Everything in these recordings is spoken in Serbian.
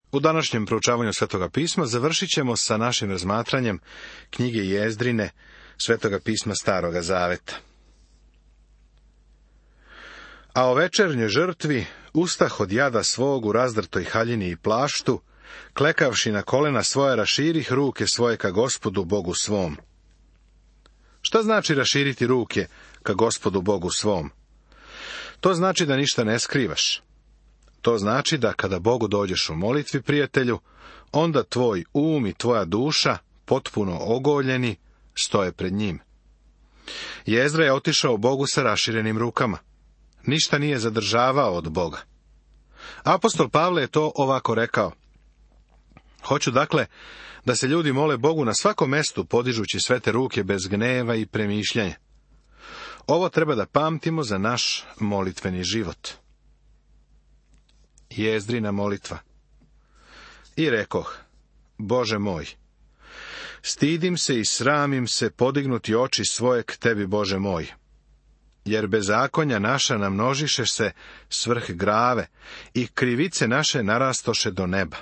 U današnjem proučavanju Svetoga pisma završit ćemo sa našim razmatranjem knjige Jezdrine, Svetoga pisma Staroga zaveta. A o večernjoj žrtvi ustah od jada svog u razdrtoj haljini i plaštu, klekavši na kolena svoje, raširih ruke svoje ka Gospodu Bogu svom. Šta znači raširiti ruke ka Gospodu Bogu svom? To znači da ništa ne skrivaš. To znači da kada Bogu dođeš u molitvi, prijatelju, onda tvoj um i tvoja duša, potpuno ogoljeni, stoje pred njim. Jezdra je otišao Bogu sa raširenim rukama. Ništa nije zadržavao od Boga. Apostol Pavle je to ovako rekao. Hoću dakle da se ljudi mole Bogu na svakom mestu, podižući svete ruke bez gneva i premišljanja. Ovo treba da pamtimo za naš molitveni život. Jezdrina molitva. I rekoh, Bože moj, stidim se i sramim se podignuti oči svoje k tebi, Bože moj, jer bezakonja naša namnožiše se svrh grave i krivice naše narastoše do neba.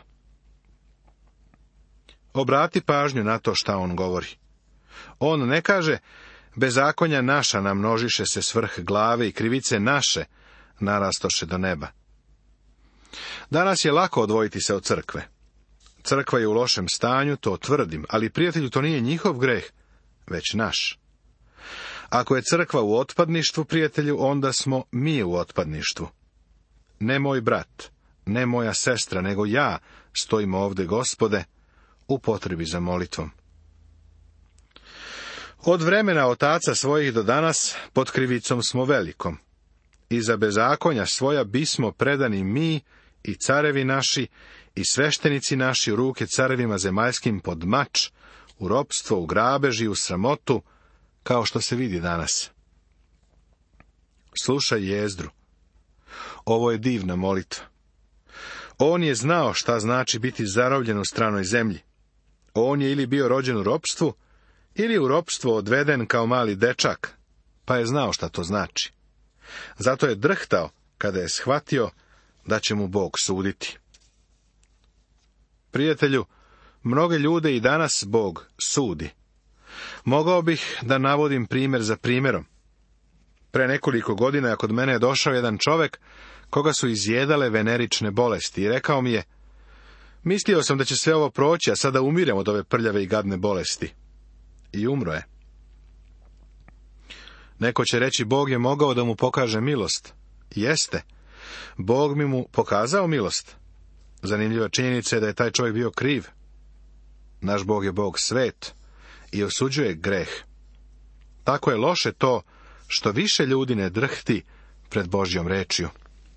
Obrati pažnju na to šta on govori. On ne kaže, bezakonja naša namnožiše se svrh glave i krivice naše narastoše do neba. Danas je lako odvojiti se od crkve. Crkva je u lošem stanju, to tvrdim, ali prijatelju, to nije njihov greh, već naš. Ako je crkva u otpadništvu, prijatelju, onda smo mi u otpadništvu. Ne moj brat, ne moja sestra, nego ja stojimo ovde, Gospode, u potrebi za molitvom. Od vremena otaca svojih do danas pod krivicom smo velikom. I za bezakonja svoja bismo predani mi i carevi naši i sveštenici naši u ruke carevima zemaljskim pod mač, u ropstvo, u grabež i u sramotu, kao što se vidi danas. Slušaj Jezdru. Ovo je divna molitva. On je znao šta znači biti zarobljen u stranoj zemlji. On je ili bio rođen u ropstvu, ili u ropstvo odveden kao mali dečak, pa je znao šta to znači. Zato je drhtao kada je shvatio da će mu Bog suditi. Prijatelju, mnoge ljude i danas Bog sudi. Mogao bih da navodim primjer za primjerom. Pre nekoliko godina kod mene je došao jedan čovek koga su izjedale venerične bolesti i rekao mi je, mislio sam da će sve ovo proći, a sada umirem od ove prljave i gadne bolesti. I umro je. Neko će reći, Bog je mogao da mu pokaže milost. Jeste. Bog mi mu pokazao milost. Zanimljiva činjenica je da je taj čovjek bio kriv. Naš Bog je Bog svet i osuđuje greh. Tako je loše to što više ljudi ne drhti pred Božjom rečju.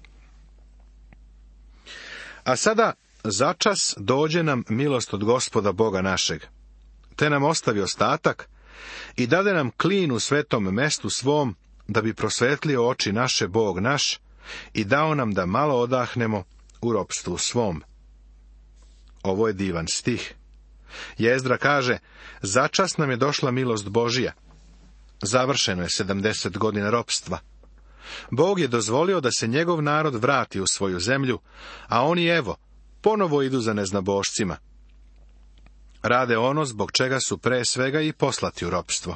A sada začas dođe nam milost od Gospoda Boga našeg, te nam ostavi ostatak i dade nam klin u svetom mestu svom, da bi prosvetlio oči naše Bog naš i dao nam da malo odahnemo u ropstvu svom. Ovo je divan stih. Jezdra kaže, začas nam je došla milost Božija. Završeno je 70 godina ropstva. Bog je dozvolio da se njegov narod vrati u svoju zemlju, a oni evo, ponovo idu za neznabošcima. Rade ono zbog čega su pre svega i poslati u ropstvo.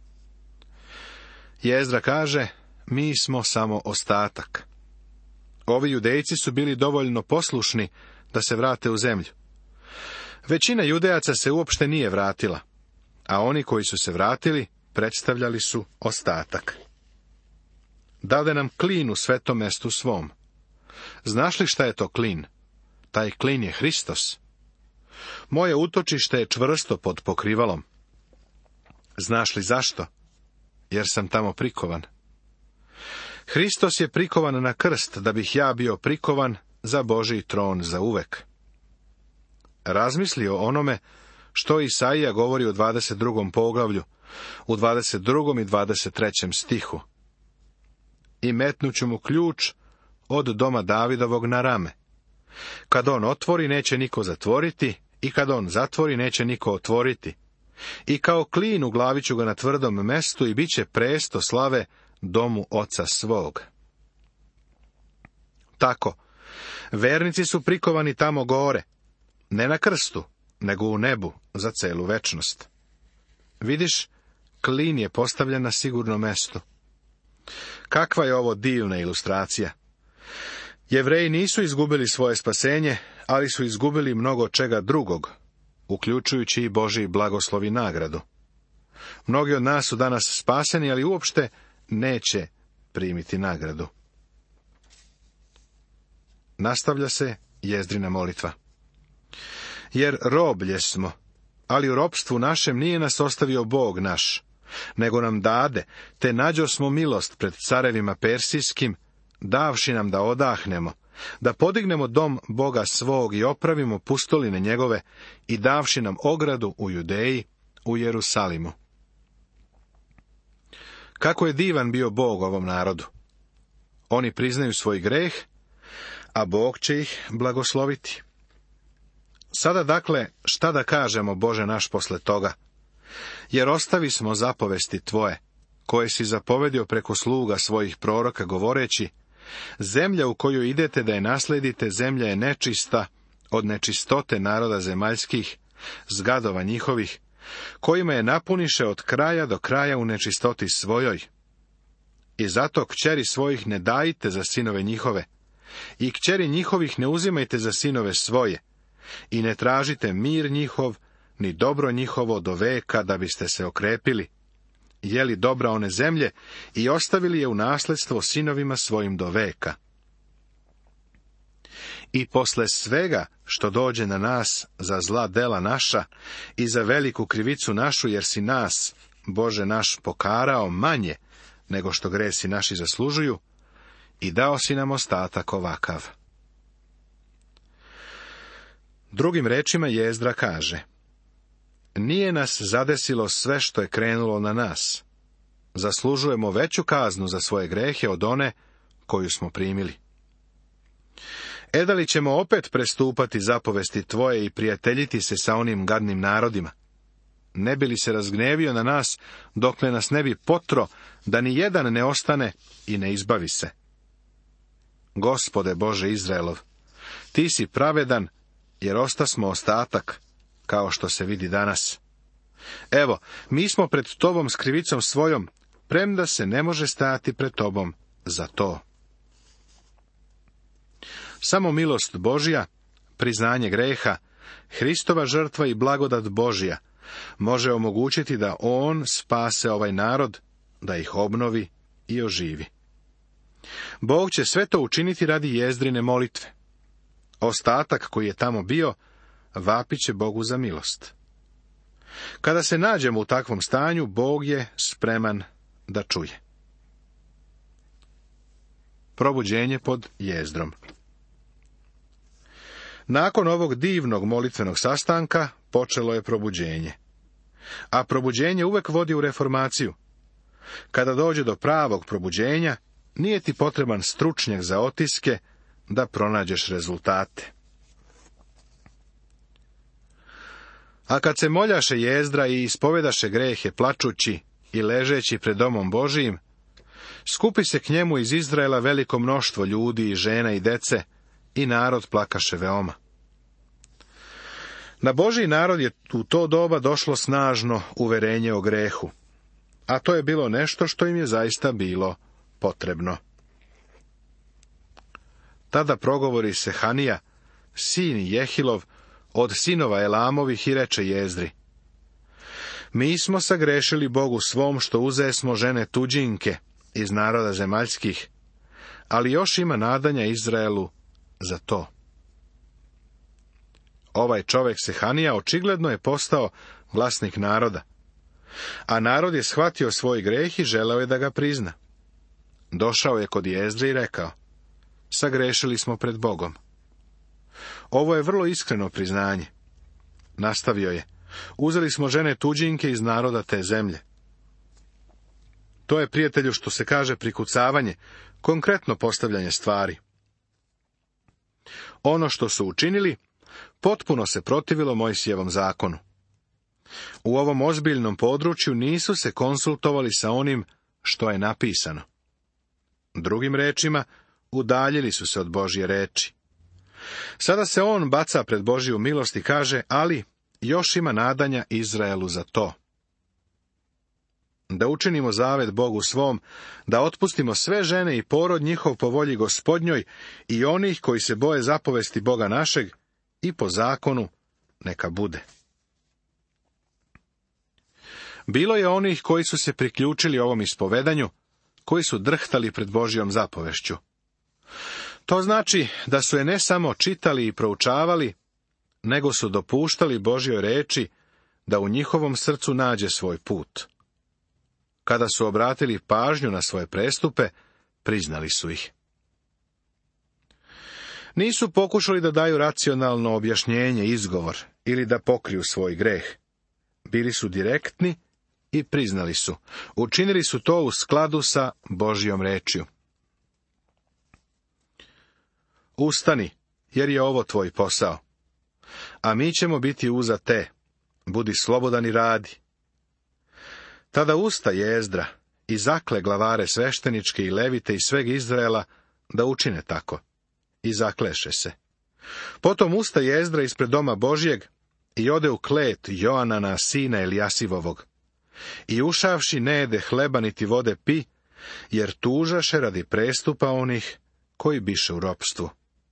Jezdra kaže, mi smo samo ostatak. Ovi judejci su bili dovoljno poslušni da se vrate u zemlju. Većina judejaca se uopšte nije vratila, a oni koji su se vratili predstavljali su ostatak. Dade nam klin u svetom mestu svom. Znaš li šta je to klin? Taj klin je Hristos. Moje utočište je čvrsto pod pokrivalom. Znaš li zašto? Jer sam tamo prikovan. Hristos je prikovan na krst, da bih ja bio prikovan za Božji tron za uvek. Razmisli o onome što Isaija govori u 22. poglavlju, u 22. i 23. stihu. I metnuću mu ključ od doma Davidovog na rame. Kad on otvori, neće niko zatvoriti, i kad on zatvori, neće niko otvoriti. I kao klin u glavi ću ga na tvrdom mestu i bit će presto slave domu oca svog. Tako, vernici su prikovani tamo gore, ne na krstu, nego u nebu za celu večnost. Vidiš, klin je postavljen na sigurno mesto. Kakva je ovo divna ilustracija! Jevreji nisu izgubili svoje spasenje, ali su izgubili mnogo čega drugog, uključujući i Božji blagoslov i nagradu. Mnogi od nas su danas spaseni, ali uopšte neće primiti nagradu. Nastavlja se Jezdrina molitva. Jer roblje smo, ali u ropstvu našem nije nas ostavio Bog naš, nego nam dade, te nađosmo milost pred carevima persijskim, davši nam da odahnemo, da podignemo dom Boga svog i opravimo pustoline njegove i davši nam ogradu u Judeji, u Jerusalimu. Kako je divan bio Bog ovom narodu! Oni priznaju svoj greh, a Bog će ih blagosloviti. Sada dakle, šta da kažemo, Bože naš, posle toga? Jer ostavi smo zapovesti tvoje, koje si zapovedio preko sluga svojih proroka, govoreći: zemlja u koju idete da je nasledite, zemlja je nečista od nečistote naroda zemaljskih, zgadova njihovih, kojima je napuniše od kraja do kraja u nečistoti svojoj. I zato kćeri svojih ne dajte za sinove njihove, i kćeri njihovih ne uzimajte za sinove svoje, i ne tražite mir njihov, ni dobro njihovo do veka, da biste se okrepili, jeli dobra one zemlje i ostavili je u nasledstvo sinovima svojim do veka. I posle svega što dođe na nas za zla dela naša i za veliku krivicu našu, jer si nas, Bože naš, pokarao manje nego što gresi naši zaslužuju, i dao si nam ostatak ovakav. Drugim rečima Jezdra kaže: nije nas zadesilo sve što je krenulo na nas. Zaslužujemo veću kaznu za svoje grehe od one koju smo primili. Da li ćemo opet prestupati zapovesti tvoje i prijateljiti se sa onim gadnim narodima? Ne bi li se razgnevio na nas, dokle nas ne bi potro, da ni jedan ne ostane i ne izbavi se? Gospode Bože Izraelov, ti si pravedan, jer ostasmo ostatak, kao što se vidi danas. Evo, mi smo pred tobom s krivicom svojom, premda se ne može stajati pred tobom za to. Samo milost Božja, priznanje greha, Hristova žrtva i blagodat Božja može omogućiti da on spase ovaj narod, da ih obnovi i oživi. Bog će sve to učiniti radi Jezdrine molitve. Ostatak koji je tamo bio, vapit će Bogu za milost. Kada se nađemo u takvom stanju, Bog je spreman da čuje. Probuđenje pod Jezdrom. Nakon ovog divnog molitvenog sastanka počelo je probuđenje. A probuđenje uvek vodi u reformaciju. Kada dođe do pravog probuđenja, nije ti potreban stručnjak za otiske da pronađeš rezultate. A kad se moljaše Jezdra i ispovedaše grehe plačući i ležeći pred domom Božijim, skupi se k njemu iz Izraela veliko mnoštvo ljudi i žena i dece, i narod plakaše veoma. Na Božji narod je u to doba došlo snažno uverenje o grehu, a to je bilo nešto što im je zaista bilo potrebno. Tada progovori se Hanija, sin Jehilov, od sinova Elamovih, i reče Jezdri: mi smo sagrešili Bogu svom što uzesmo žene tuđinke iz naroda zemaljskih, ali još ima nadanja Izraelu za to. Ovaj čovek Sehanija očigledno je postao vlasnik naroda, a narod je shvatio svoj greh i želeo je da ga prizna. Došao je kod Jezdre i rekao: sagrešili smo pred Bogom. Ovo je vrlo iskreno priznanje. Nastavio je: uzeli smo žene tuđinke iz naroda te zemlje. To je, prijatelju, što se kaže prikucavanje, konkretno postavljanje stvari. Ono što su učinili, potpuno se protivilo Mojsijevom zakonu. U ovom ozbiljnom području nisu se konsultovali sa onim što je napisano. Drugim rečima, udaljili su se od Božje reči. Sada se on baca pred Božju milost i kaže, ali još ima nadanja Izraelu za to. Da učinimo zavet Bogu svom, da otpustimo sve žene i porod njihov po volji Gospodnjoj i onih koji se boje zapovesti Boga našeg i po zakonu neka bude. Bilo je onih koji su se priključili ovom ispovedanju, koji su drhtali pred Božjom zapovešću. To znači da su je ne samo čitali i proučavali, nego su dopuštali Božjoj reči da u njihovom srcu nađe svoj put. Kada su obratili pažnju na svoje prestupe, priznali su ih. Nisu pokušali da daju racionalno objašnjenje, izgovor ili da pokriju svoj greh. Bili su direktni i priznali su. Učinili su to u skladu sa Božjom rečju. Ustani, jer je ovo tvoj posao. A mi ćemo biti uza te. Budi slobodan i radi. Tada ustaje Ezdra i zakle glavare svešteničke i levite i sveg Izraela da učine tako. I zakleše se. Potom ustaje Ezdra ispred doma Božjeg i ode u klet Joanana, sina Elijasivovog. I ušavši ne jede hleba niti vode pi, jer tužaše radi prestupa onih koji biše u ropstvu.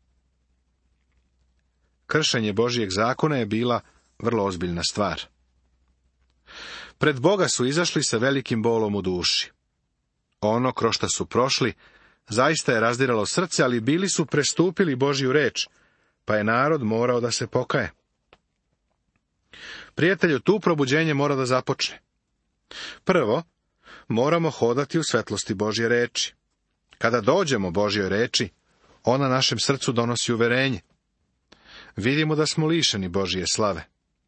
Kršenje Božjeg zakona je bila vrlo ozbiljna stvar. Pred Boga su izašli sa velikim bolom u duši. Ono kroz šta su prošli zaista je razdiralo srce, ali bili su prestupili Božju reč, pa je narod morao da se pokaje. Prijatelju, tu probuđenje mora da započne. Prvo, moramo hodati u svetlosti Božje reči. Kada dođemo Božjoj reči, ona našem srcu donosi uverenje. Vidimo da smo lišeni Božje slave.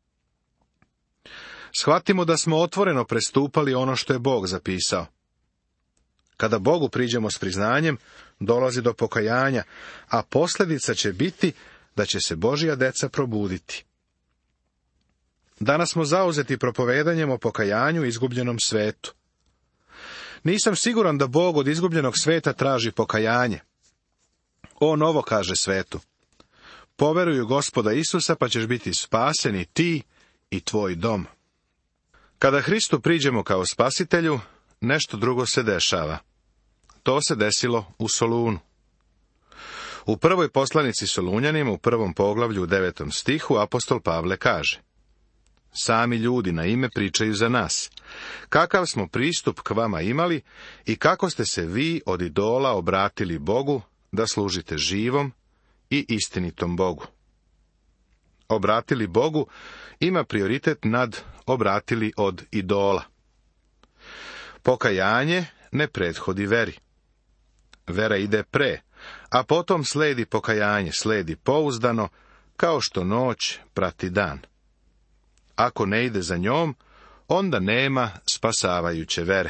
Shvatimo da smo otvoreno prestupali ono što je Bog zapisao. Kada Bogu priđemo s priznanjem, dolazi do pokajanja, a posljedica će biti da će se Božja deca probuditi. Danas smo zauzeti propovedanjem o pokajanju u izgubljenom svetu. Nisam siguran da Bog od izgubljenog sveta traži pokajanje. On ovo kaže svetu. Poveruj u Gospoda Isusa, pa ćeš biti spasen i ti i tvoj dom. Kada Hristu priđemo kao spasitelju, nešto drugo se dešava. To se desilo u Solunu. U prvoj poslanici Solunjanima, u 1. poglavlju u 9. stihu, apostol Pavle kaže: Sami ljudi na ime pričaju za nas. Kakav smo pristup k vama imali i kako ste se vi od idola obratili Bogu da služite živom i istinitom Bogu. Obratili Bogu ima prioritet nad obratili od idola. Pokajanje ne prethodi veri. Vera ide pre, a potom sledi pokajanje, sledi pouzdano, kao što noć prati dan. Ako ne ide za njom, onda nema spasavajuće vere.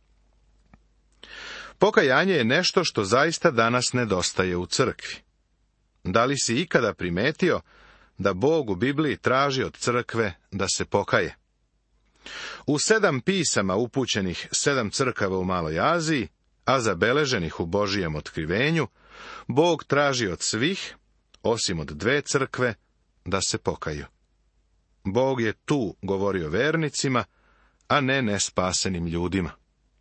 Pokajanje je nešto što zaista danas nedostaje u crkvi. Da li si ikada primetio da Bog u Bibliji traži od crkve da se pokaje? U 7 pisama upućenih 7 crkava u Maloj Aziji, a zabeleženih u Božijem otkrivenju, Bog traži od svih, osim od 2 crkve, da se pokaju. Bog je tu govorio vernicima, a ne nespasenim ljudima.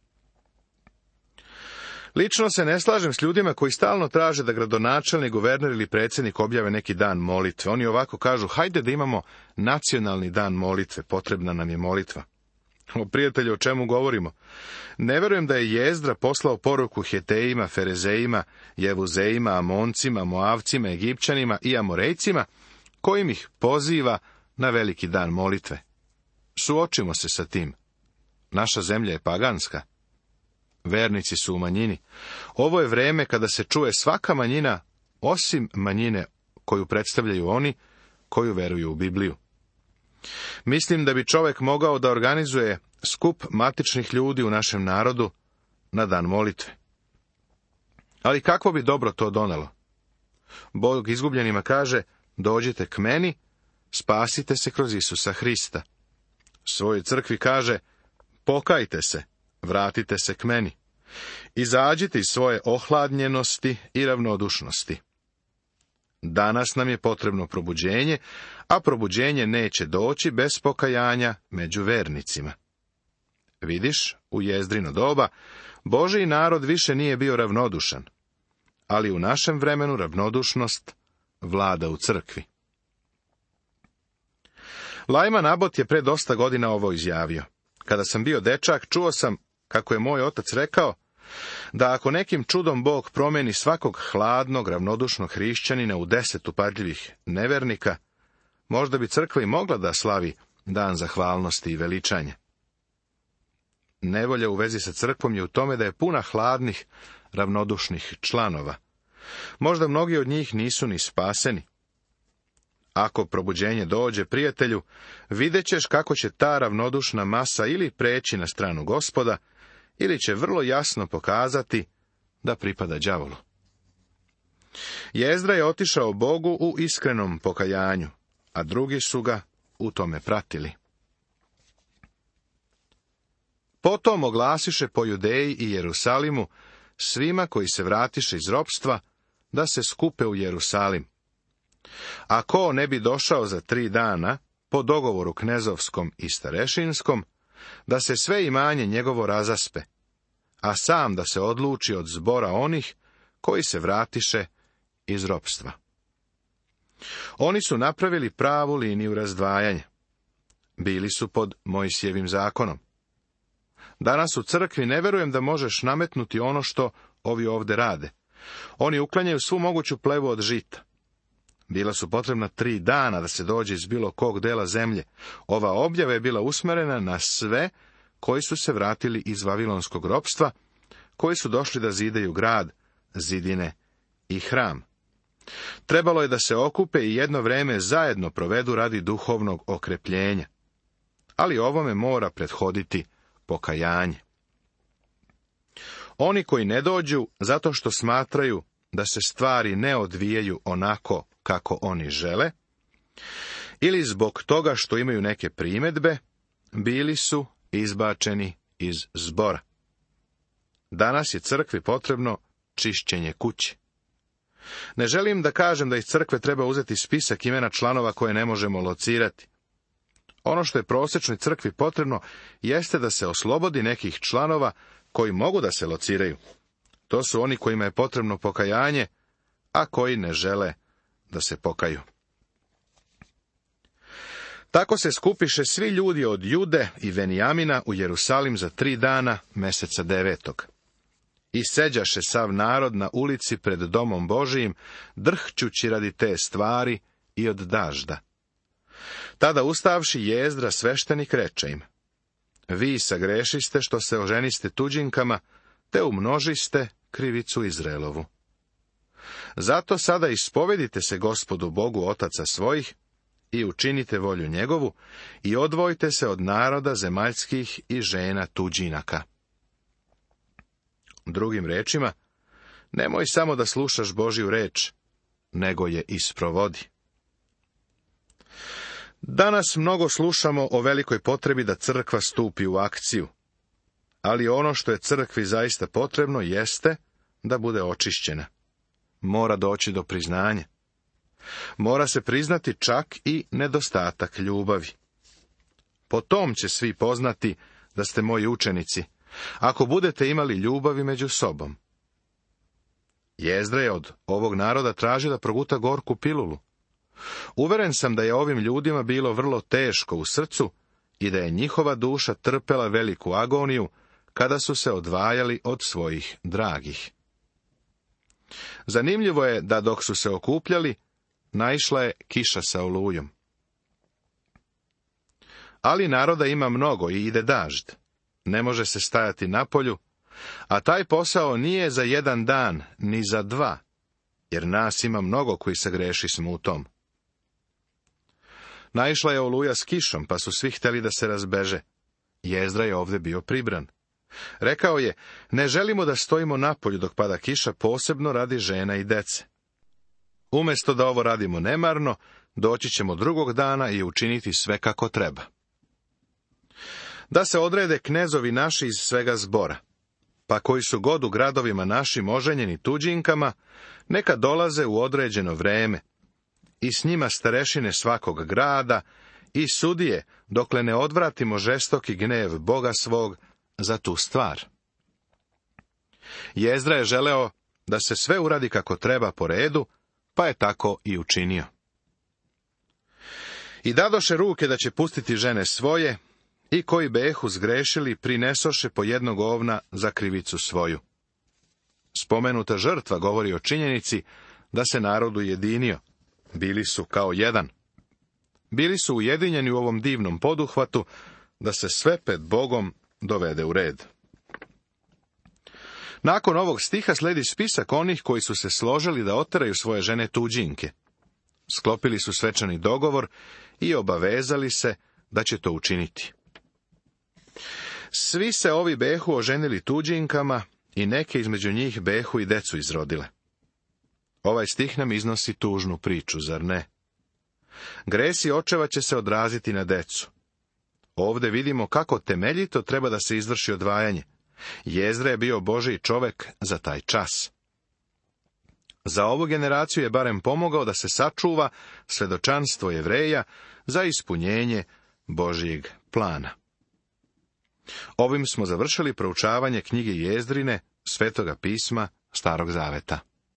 Lično se ne slažem s ljudima koji stalno traže da gradonačelnik, guverner ili predsjednik objave neki dan molitve. Oni ovako kažu: hajde da imamo nacionalni dan molitve, potrebna nam je molitva. Prijatelji, o čemu govorimo? Ne verujem da je Jezdra poslao poruku Hetejima, Ferezejima, Jevuzejima, Amoncima, Moavcima, Egipćanima i Amorejcima, kojim ih poziva na veliki dan molitve. Suočimo se sa tim. Naša zemlja je paganska. Vernici su u manjini. Ovo je vreme kada se čuje svaka manjina, osim manjine koju predstavljaju oni koju veruju u Bibliju. Mislim da bi čovjek mogao da organizuje skup matičnih ljudi u našem narodu na dan molitve. Ali kakvo bi dobro to donelo? Bog izgubljenima kaže: dođite k meni, spasite se kroz Isusa Hrista. Svojoj crkvi kaže: pokajte se, vratite se k meni. Izađite iz svoje ohladnjenosti i ravnodušnosti. Danas nam je potrebno probuđenje, a probuđenje neće doći bez pokajanja među vernicima. Vidiš, u Jezdrino doba, Božji narod više nije bio ravnodušan, ali u našem vremenu ravnodušnost vlada u crkvi. Lajman Nabot je pre dosta godina ovo izjavio. Kada sam bio dečak, čuo sam, kako je moj otac rekao, da ako nekim čudom Bog promeni svakog hladnog, ravnodušnog hrišćanina u 10 upadljivih nevernika, možda bi crkva i mogla da slavi dan zahvalnosti i veličanja. Nevolja u vezi sa crkvom je u tome da je puna hladnih, ravnodušnih članova. Možda mnogi od njih nisu ni spaseni. Ako probuđenje dođe, prijatelju, vidjet ćeš kako će ta ravnodušna masa ili preći na stranu Gospoda, ili će vrlo jasno pokazati da pripada đavolu. Jezdra je otišao Bogu u iskrenom pokajanju, a drugi su ga u tome pratili. Potom oglasiše po Judeji i Jerusalimu svima koji se vratiše iz ropstva, da se skupe u Jerusalim. A ko ne bi došao za 3 dana, po dogovoru knezovskom i starešinskom, da se sve imanje njegovo razaspe, a sam da se odluči od zbora onih koji se vratiše iz ropstva. Oni su napravili pravu liniju razdvajanja. Bili su pod Mojsijevim zakonom. Danas u crkvi ne verujem da možeš nametnuti ono što ovi ovde rade. Oni uklanjaju svu moguću plevu od žita. Bila su potrebna 3 dana da se dođe iz bilo kog dela zemlje. Ova objava je bila usmerena na sve koji su se vratili iz vavilonskog ropstva, koji su došli da zidaju grad, zidine i hram. Trebalo je da se okupe i jedno vreme zajedno provedu radi duhovnog okrepljenja. Ali ovome mora prethoditi pokajanje. Oni koji ne dođu zato što smatraju da se stvari ne odvijaju onako kako oni žele, ili zbog toga što imaju neke primedbe, bili su izbačeni iz zbora. Danas je crkvi potrebno čišćenje kuće. Ne želim da kažem da iz crkve treba uzeti spisak imena članova koje ne možemo locirati. Ono što je prosječnoj crkvi potrebno jeste da se oslobodi nekih članova koji mogu da se lociraju. To su oni kojima je potrebno pokajanje, a koji ne žele da se pokaju. Tako se skupiše svi ljudi od Jude i Venijamina u Jerusalim za 3 dana meseca 9. I seđaše sav narod na ulici pred domom Božijim, drhćući radi te stvari i od dažda. Tada ustavši Jezdra sveštenik reče im: Vi sagrešiste što se oženiste tuđinkama, te umnožiste krivicu Izraelovu. Zato sada ispovedite se Gospodu Bogu otaca svojih i učinite volju njegovu i odvojite se od naroda zemaljskih i žena tuđinaka. Drugim rečima, nemoj samo da slušaš Božju reč, nego je isprovodi. Danas mnogo slušamo o velikoj potrebi da crkva stupi u akciju, ali ono što je crkvi zaista potrebno jeste da bude očišćena. Mora doći do priznanja. Mora se priznati čak i nedostatak ljubavi. Po tom će svi poznati da ste moji učenici, ako budete imali ljubavi među sobom. Jezdra je od ovog naroda tražio da proguta gorku pilulu. Uveren sam da je ovim ljudima bilo vrlo teško u srcu i da je njihova duša trpela veliku agoniju kada su se odvajali od svojih dragih. Zanimljivo je da dok su se okupljali, naišla je kiša sa olujom. Ali naroda ima mnogo i ide dažd. Ne može se stajati napolju, a taj posao nije za 1 dan, ni za 2, jer nas ima mnogo koji se greši smutom. Naišla je oluja s kišom, pa su svi htjeli da se razbeže. Jezdra je ovdje bio pribran. Rekao je, ne želimo da stojimo napolju dok pada kiša, posebno radi žena i dece. Umjesto da ovo radimo nemarno, doći ćemo drugog dana i učiniti sve kako treba. Da se odrede knezovi naši iz svega zbora. pa koji su god u gradovima našim oženjeni tuđinkama, neka dolaze u određeno vreme, i s njima starešine svakog grada, i sudije, dokle ne odvratimo žestoki gnev Boga svog za tu stvar. Jezdra je želeo da se sve uradi kako treba po redu, pa je tako i učinio. I dadoše ruke da će pustiti žene svoje, i koji behu zgrešili prinesoše po jednog ovna za krivicu svoju. Spomenuta žrtva govori o činjenici da se narod ujedinio. Bili su kao jedan. Bili su ujedinjeni u ovom divnom poduhvatu da se sve pred Bogom dovede u red. Nakon ovog stiha sledi spisak onih koji su se složili da oteraju svoje žene tuđinke. Sklopili su svečani dogovor i obavezali se da će to učiniti. Svi se ovi behu oženili tuđinkama i neke između njih behu i decu izrodile. Ovaj stih nam iznosi tužnu priču, zar ne? Gresi očeva će se odraziti na decu. Ovdje vidimo kako temeljito treba da se izvrši odvajanje. Jezdra je bio Božji čovek za taj čas. Za ovu generaciju je barem pomogao da se sačuva svedočanstvo Jevreja za ispunjenje Božjeg plana. Ovim smo završili proučavanje knjige Jezdrine, Svetoga pisma Starog zaveta.